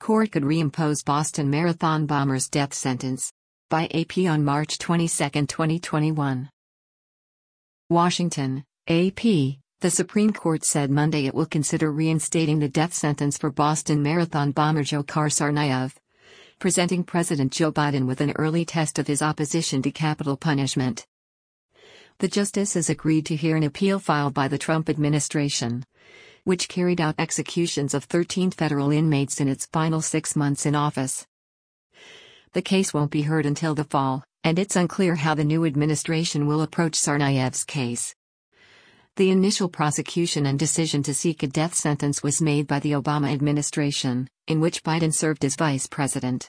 Court could reimpose Boston Marathon bomber's death sentence. By AP on March 22, 2021. Washington, AP. The Supreme Court said Monday it will consider reinstating the death sentence for Boston Marathon bomber Dzhokhar Tsarnaev, presenting President Joe Biden with an early test of his opposition to capital punishment. The justices agreed to hear an appeal filed by the Trump administration, which carried out executions of 13 federal inmates in its final 6 months in office. The case won't be heard until the fall, and it's unclear how the new administration will approach Tsarnaev's case. The initial prosecution and decision to seek a death sentence was made by the Obama administration, in which Biden served as vice president.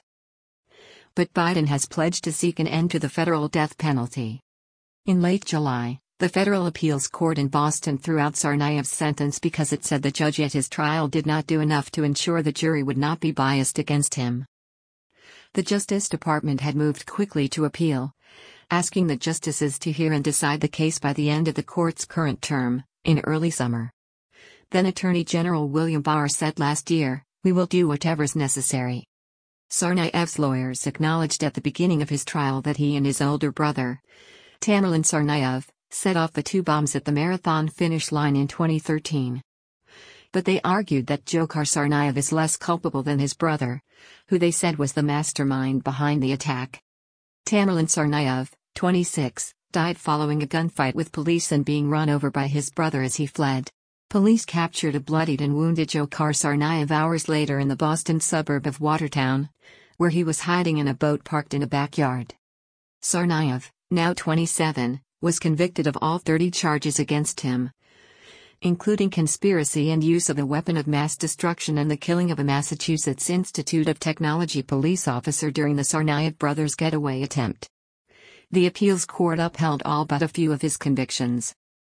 But Biden has pledged to seek an end to the federal death penalty. In late July, the federal appeals court in Boston threw out Tsarnaev's sentence because it said the judge at his trial did not do enough to ensure the jury would not be biased against him. The Justice Department had moved quickly to appeal, asking the justices to hear and decide the case by the end of the court's current term, in early summer. Then Attorney General William Barr said last year, "We will do whatever's necessary." Tsarnaev's lawyers acknowledged at the beginning of his trial that he and his older brother, Tamerlan Tsarnaev, set off the 2 bombs at the marathon finish line in 2013. But they argued that Dzhokhar Tsarnaev is less culpable than his brother, who they said was the mastermind behind the attack. Tamerlan Tsarnaev, 26, died following a gunfight with police and being run over by his brother as he fled. Police captured a bloodied and wounded Dzhokhar Tsarnaev hours later in the Boston suburb of Watertown, where he was hiding in a boat parked in a backyard. Tsarnaev, now 27, was convicted of all 30 charges against him, including conspiracy and use of a weapon of mass destruction and the killing of a Massachusetts Institute of Technology police officer during the Tsarnaev brothers' getaway attempt. The appeals court upheld all but a few of his convictions.